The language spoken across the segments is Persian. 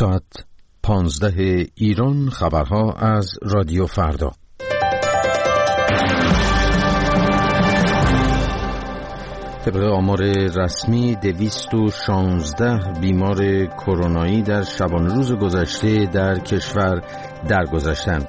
ساعت 15 ایران، خبرها از رادیو فردا. طبق آمار رسمی 216 بیمار کرونایی در شبانه روز گذشته در کشور درگذشتند.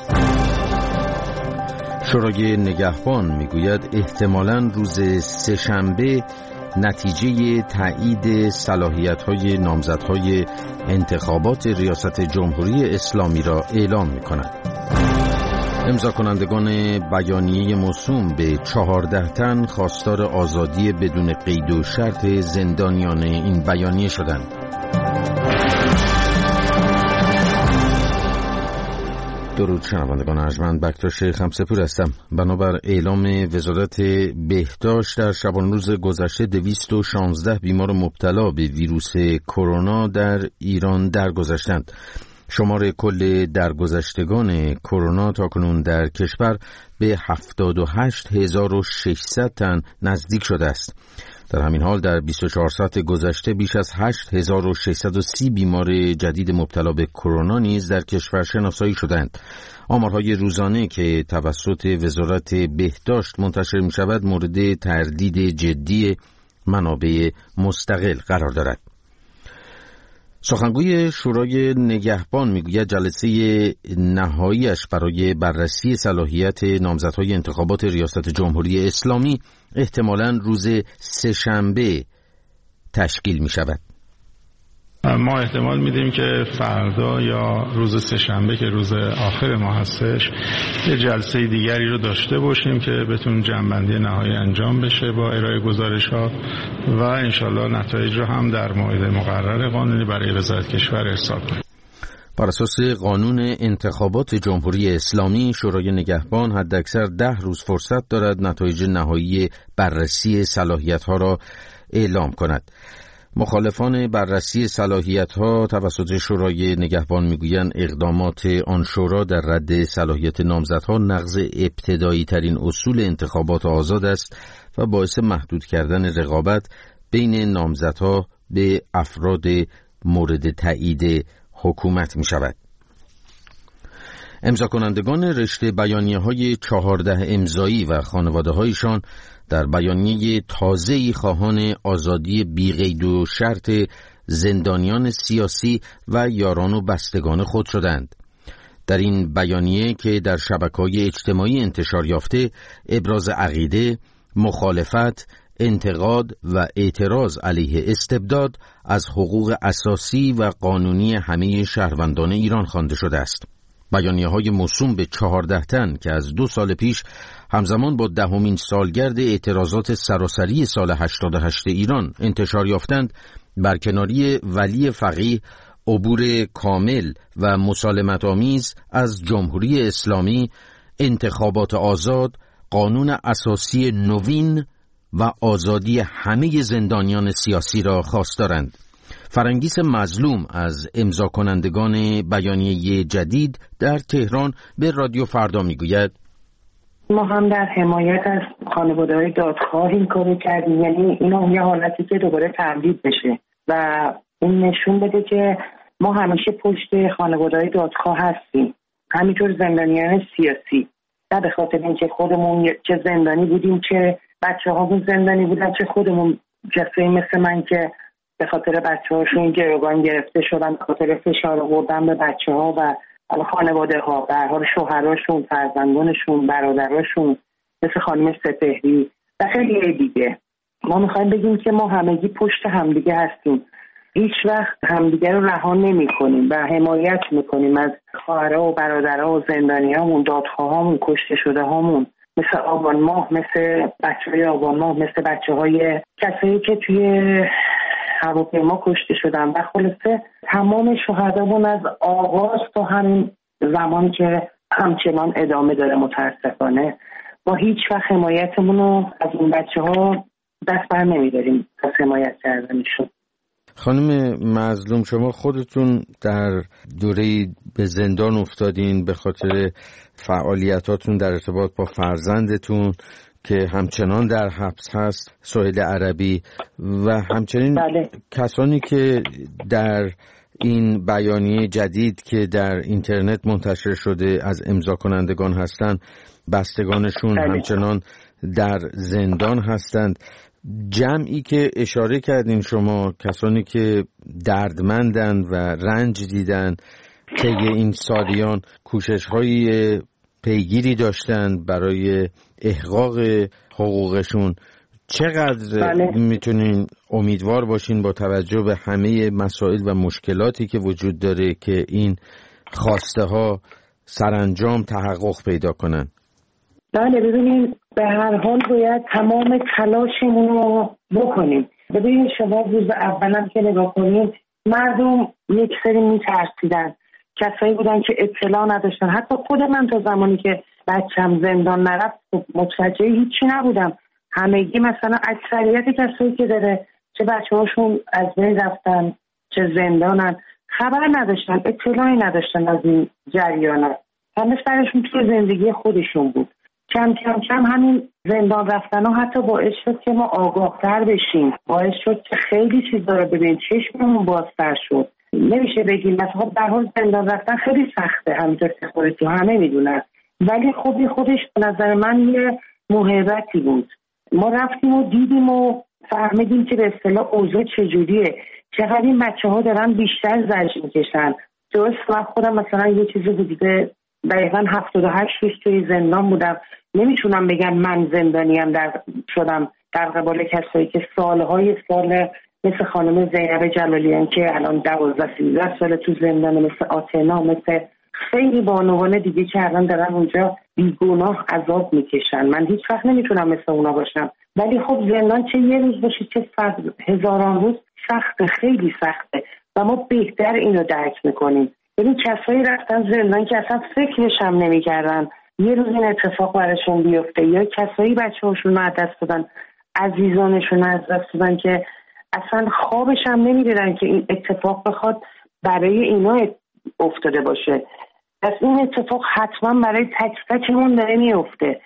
شورای نگهبان میگوید احتمالاً روز سه‌شنبه نتیجه تایید صلاحیت‌های نامزدهای انتخابات ریاست جمهوری اسلامی را اعلام می‌کند. امضا کنندگان بیانیه موسوم به 14 تن خواستار آزادی بدون قید و شرط زندانیان این بیانیه شدند. درود شنوندگان ارجمند، بکتاش خمسپور هستم. بنابر اعلام وزارت بهداشت در شبانه روز گذشته 216 بیمار مبتلا به ویروس کرونا در ایران درگذشتند. شمار کل درگذشتگان کرونا تاکنون در کشور به 78600 تن نزدیک شده است. در همین حال در 24 ساعت گذشته بیش از 8630 بیمار جدید مبتلا به کرونا نیز در کشور شناسایی شدند. آمارهای روزانه که توسط وزارت بهداشت منتشر می شود مورد تردید جدی منابع مستقل قرار دارد. سخنگوی شورای نگهبان میگوید جلسه نهاییش برای بررسی صلاحیت نامزدهای انتخابات ریاست جمهوری اسلامی احتمالاً روز سه‌شنبه تشکیل می شود. ما احتمال میدیم که فردا یا روز سه‌شنبه که روز آخر ما هستش یه جلسه دیگری رو داشته باشیم که بتون جمع‌بندی نهایی انجام بشه با ارائه گزارش‌ها و انشالله نتایج رو هم در موعد مقرر قانونی برای وزارت کشور ارسال کنیم. بر اساس قانون انتخابات جمهوری اسلامی شورای نگهبان حداکثر 10 روز فرصت دارد نتایج نهایی بررسی صلاحیت‌ها را اعلام کند. مخالفان بررسی صلاحیت‌ها توسط شورای نگهبان میگویند اقدامات آن شورا در رد صلاحیت نامزدها نقض ابتدایی ترین اصول انتخابات آزاد است و باعث محدود کردن رقابت بین نامزدها به افراد مورد تایید حکومت می شود. امضا کنندگان رشته بیانیه‌های 14 امضایی و خانواده‌هایشان در بیانیه تازه‌ای خواهان آزادی بی‌قید و شرط زندانیان سیاسی و یاران و بستگان خود شدند. در این بیانیه که در شبکه‌های اجتماعی انتشار یافته، ابراز عقیده، مخالفت، انتقاد و اعتراض علیه استبداد از حقوق اساسی و قانونی همه شهروندان ایران خوانده شده است. بیانیه‌های موسوم به 14 تن که از 2 سال پیش همزمان با 10مین سالگرد اعتراضات سراسری سال 88 ایران انتشار یافتند، برکناری ولی فقیه، عبور کامل و مسالمت آمیز از جمهوری اسلامی، انتخابات آزاد، قانون اساسی نوین و آزادی همه زندانیان سیاسی را خواستارند. فرنگیس مظلوم از امضا کنندگان بیانیه جدید در تهران به رادیو فردا میگوید ما هم در حمایت از خانواده‌های دادخواه این کارو کردیم، یعنی اینا یه حالتی که دوباره تمدید بشه و اون نشون بده که ما همیشه پشت خانواده‌های دادخواه هستیم، همینطور زندانیان سیاسی، نه به خاطر اینکه خودمون چه زندانی بودیم چه بچه‌هامون زندانی بودن چه خودمون کسایی مثل من که به خاطر بچه‌هاشون گروگان گرفته شدن، به خاطر فشار آوردن به بچه‌ها و خانواده‌ها، به هر حال شوهراشون، فرزندانشون، برادراشون مثل خانم سپهری و خیلی دیگه. ما می‌خوایم بگیم که ما همگی پشت همدیگه هستیم، هیچ وقت همدیگه رو رها نمی‌کنیم و حمایت می‌کنیم از خواهرها و برادرها و زندانیامون، دادخواهامون، کشته شده‌هامون، مثل آبان ماه، مثل بچه‌های آبان ماه، مثل بچه‌های کسایی که توی هواپیما کشته شدن و خلاصه تمام شهدامون از آغاز تا همین زمان که همچنان ادامه داره متاسفانه با هیچ وقت حمایتمون رو از این بچه‌ها دست بر نمی‌داریم از حمایت کردنشون. خانم مظلوم، شما خودتون در دوره به زندان افتادین به خاطر فعالیتاتون در ارتباط با فرزندتون که همچنان در حبس هست، سهیل عربی، و همچنین کسانی که در این بیانیه جدید که در اینترنت منتشر شده از امضا کنندگان هستند، بستگانشون همچنان در زندان هستند. جمعی که اشاره کردین شما، کسانی که دردمندن و رنج دیدن طی این سالیان، کوشش‌های پیگیری داشتن برای احقاق حقوقشون، چقدر میتونین امیدوار باشین با توجه به همه مسائل و مشکلاتی که وجود داره که این خواسته ها سرانجام تحقق پیدا کنن؟ بله، ببینید به هر حال باید تمام تلاشمون رو بکنیم. ببینید شما روز اولم که نگاه کنید، مردم یک سری میترسیدن، کسایی بودن که اطلاع نداشتن. حتی خود من تا زمانی که بچم زندان نرفت متوجه هیچی نبودم. همگی مثلا اکثریت کسایی که داره چه بچه‌هاشون از بین رفتن چه زندانن خبر نداشتن، اطلاعی نداشتن از این جریانات. همه سرشون توی زندگی خودشون بود. کم کم کم همین زندان رفتن ها حتی باعث شد که ما آگاه‌تر بشیم، باعث شد که خیلی چیزا رو ببینیم، چشممون بازتر شد. نمیشه بگیم مثلا در حال زندان رفتن خیلی سخته، همینطور که خودتون همه میدونن، ولی خودی خودش به نظر من یه موهبتی بود. ما رفتیم و دیدیم و فهمیدیم که به اصطلاح اوضاع چجوریه، چقدر این بچه‌ها دارن بیشتر زجر میکشن. درست من خودم مثلا یه چیزی بوده دقیقاً 78 روز توی زندان بودم. نمیتونم بگم من زندانیم شدم در قبال کسایی که سالهای سال مثل خانم زینب جلالیان که الان 12-13 سال تو زندان، مثل آتنا، مثل خیلی بانوان دیگه که الان دارن اونجا بیگناه عذاب میکشن. من هیچ وقت نمیتونم مثل اونا باشم، ولی خب زندان چه یه روز باشه چه هزاران روز سخته، خیلی سخته و ما بهتر اینو درک میکنیم. ببین کسایی رفتن زندان که اصلا فکرش هم نمیکردن یه روز این اتفاق براشون بیفته، یا کسایی بچه‌هاشون از دست دادن، عزیزانشون از دست دادن که اصلا خوابش هم نمیدیدن که این اتفاق بخواد برای اینا افتاده باشه. پس این اتفاق حتما برای تک تکمون داره میفته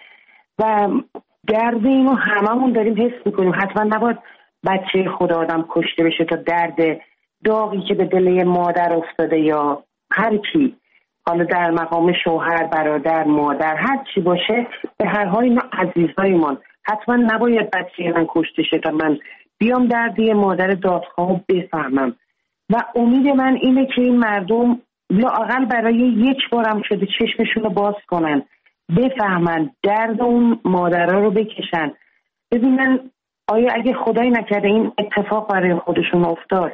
و درد اینو هممون داریم حس میکنیم. حتما نباید بچه خود آدم کشته بشه تا درد داغی که به دل مادر افتاده یا هر کی، حالا در مقام شوهر، برادر، مادر، هر چی باشه، به هر حال اینا عزیزایمان. حتما نباید بچه من کشته شه تا من بیام دردی مادر دادخواه بفهمم. و امید من اینه که این مردم لااقل برای یک بارم شده چشمشون رو باز کنن، بفهمن، درد اون مادرها رو بکشن، ببینن آیا اگه خدای نکرده این اتفاق برای خودشون افتاد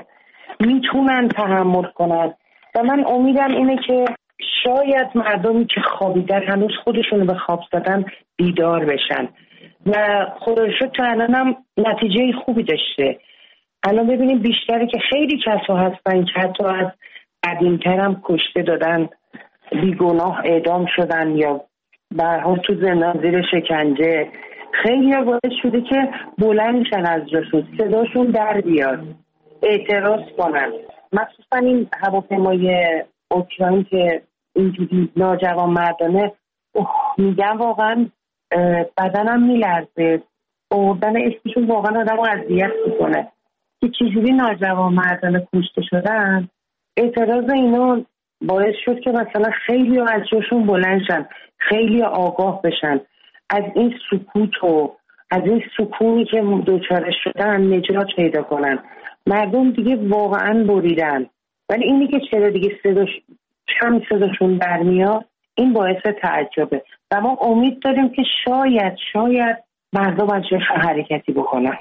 میتونن تحمل کنن. و من امیدم اینه که شاید مردمی که خوابیدن هنوز خودشون رو به خواب زدن بیدار بشن و خدا رو شکر تا الانم نتیجه خوبی داشته. الان ببینیم بیشتری که خیلی کسا هستن که حتی از قدیم‌تر هم کشته دادن، بیگناه اعدام شدن یا به هر حال تو زندان زیر شکنجه. خیلی ها باعث شده که بلند شن از جاشون، صداشون در بیاد، اعتراض کنن. مخصوصا این هواپیمای اوکراین که اینجوری ناجوانمردانه میگن واقعا بدنم میلرزه، آوردن اسمشون واقعا آدم رو اذیت میکنه که چجوری ناجوانمردانه کشته شدن. اعتراض اینا باعث شد که مثلا خیلی از جاشون بلند شن، خیلی آگاه بشن، از این سکوت و از این سکونی که دوچاره شدن نجات پیدا کنن. مردم دیگه واقعا بریدن، ولی اینی که چرا دیگه صداشون برمیاد این باعث تعجبه و ما امید داریم که شاید مردم از جاشون حرکتی بکنن.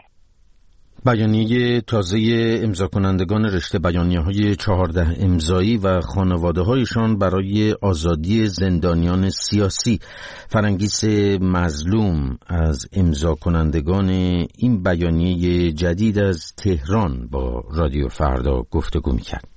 بیانیه تازه امضا کنندگان رشته بیانیه‌های 14 امضایی و خانواده‌هایشان برای آزادی زندانیان سیاسی. فرنگیس مظلوم از امضا کنندگان این بیانیه جدید از تهران با رادیو فردا گفتگو می‌کرد.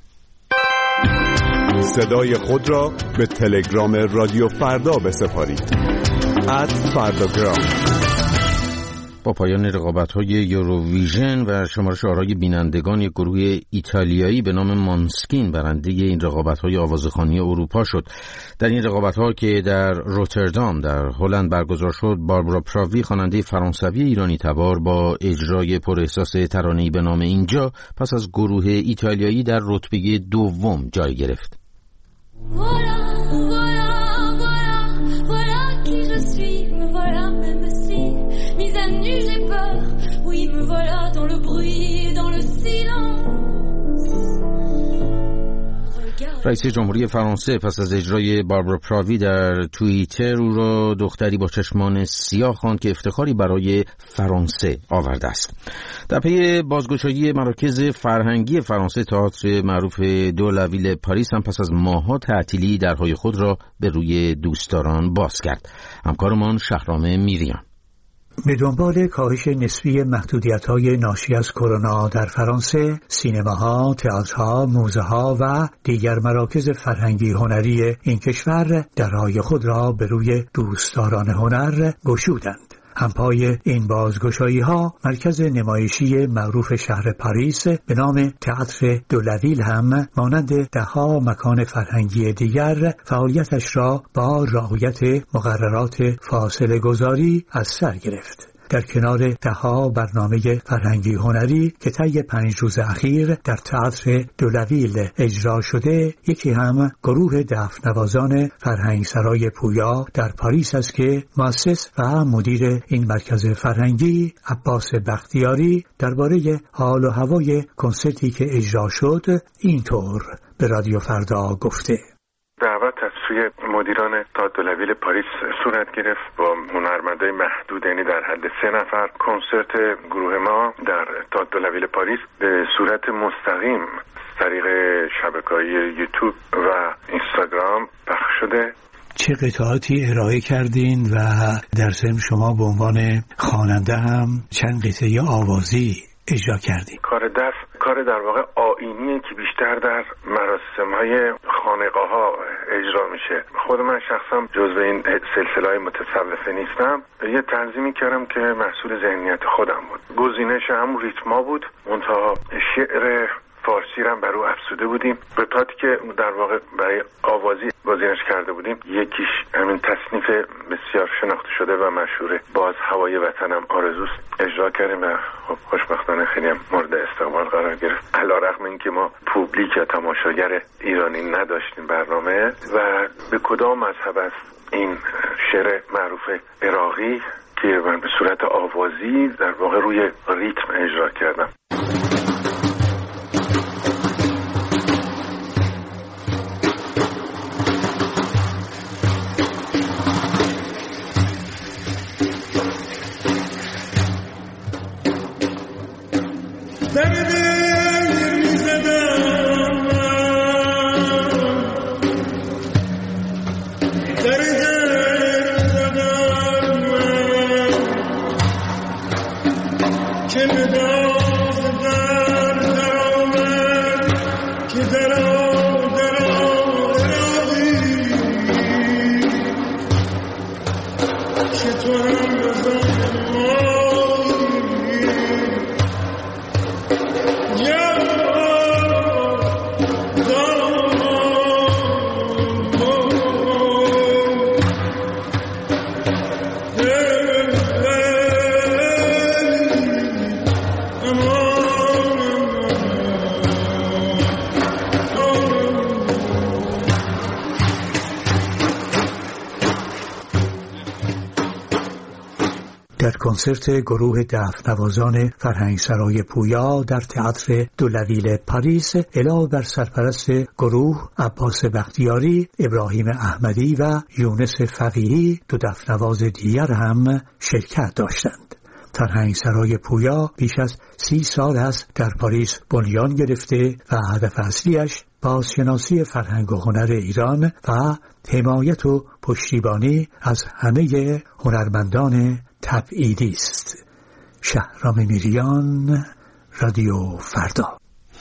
صدای خود را به تلگرام رادیو فردا بسپارید. @فرداگرام. با پایان رقابت‌های یوروویژن و شمارش آرای بینندگان یک گروه ایتالیایی به نام مانسکین برنده این رقابت‌های آوازخوانی اروپا شد. در این رقابت‌ها که در روتردام در هلند برگزار شد، باربارا پراوی خواننده فرانسوی ایرانی تبار با اجرای پر احساس ترانه‌ای به نام اینجا پس از گروه ایتالیایی در رتبه دوم جای گرفت. رئیس جمهوری فرانسه پس از اجرای باربارا پراوی در توییتر او را دختری با چشمان سیاه خواند که افتخاری برای فرانسه آورده است. در پی بازگشایی مراکز فرهنگی فرانسه، تئاتر معروف دو لاویل پاریس هم پس از ماه‌ها تعطیلی درهای خود را به روی دوستداران باز کرد. همکارمان شهرام میریان به دنبال کاهش نسبی محدودیت‌های ناشی از کرونا در فرانسه، سینماها، تئاترها، موزه‌ها و دیگر مراکز فرهنگی هنری این کشور درهای خود را به روی دوستداران هنر گشودند. همپای این بازگشایی‌ها مرکز نمایشی معروف شهر پاریس به نام تئاتر دو لاویل هم مانند ده‌ها مکان فرهنگی دیگر فعالیتش را با رعایت مقررات فاصله گذاری از سر گرفت. در کنار ده‌ها برنامه فرهنگی هنری که طی 5 روز اخیر در تئاتر دو لاویل اجرا شده، یکی هم گروه دفنوازان فرهنگسرای پویا در پاریس است که مؤسس و مدیر این مرکز فرهنگی عباس بختیاری درباره حال و هوای کنسرتی که اجرا شد اینطور به رادیو فردا گفته: دعوت از سوی مدیران تئاتر دو لاویل پاریس صورت گرفت با هنرمندای محدود، یعنی در حد 3 نفر. کنسرت گروه ما در تئاتر دو لاویل پاریس به صورت مستقیم طریق شبکه‌های یوتیوب و اینستاگرام پخش شده. چه قطعاتی ارائه کردین و در ضمن شما به عنوان خواننده هم چند قطعه آوازی اجرا کردین؟ کار در واقع آیینیه که بیشتر در مراسم‌های خانقاه‌ها اجرا میشه. خود من شخصا جزو این سلسله‌های متصوفه نیستم. یه تنظیمی کردم که محصول ذهنیت خودم بود. گزینش همون ریتما بود، منتها شعر فارسی رو بر او افزوده بودیم. قطعاتی که در واقع برای آوازی گزینش کرده بودیم، یکیش همین تصنیف بسیار شناخته شده و مشهور باز هوای وطنم آرزوست اجرا کردیم و خب خوشبختانه خیلی هم مورد استقبال قرار گرفت. علیرغم اینکه ما پوبلیک یا تماشاگر ایرانی نداشتیم برنامه و به کدام مذهب است این شعر معروف عراقی که من به صورت آوازی در واقع روی ریتم اجرا کردم. در کنسرت گروه دفنوازان فرهنگسرای پویا در تئاتر دو لاویل پاریس علاوه بر سرپرست گروه عباس بختیاری، ابراهیم احمدی و یونس فقیهی، 2 دفنواز دیگر هم شرکت داشتند. فرهنگسرای پویا بیش از 30 سال است در پاریس بنیان گرفته و هدف اصلیش بازشناسی فرهنگ و هنر ایران و حمایت و پشتیبانی از همه هنرمندان تبعیدی است. شهرام میریان، رادیو فردا.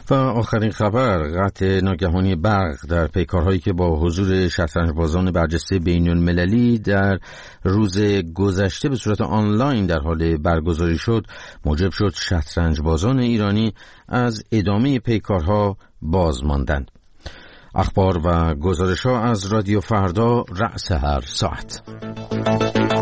و آخرین خبر، قطع ناگهانی برق در پیکارهایی که با حضور شطرنج‌بازان برجسته بین‌المللی در روز گذشته به صورت آنلاین در حال برگزاری شد، موجب شد شطرنج‌بازان ایرانی از ادامه پیکارها باز ماندند. اخبار و گزارش‌ها از رادیو فردا رأس هر ساعت.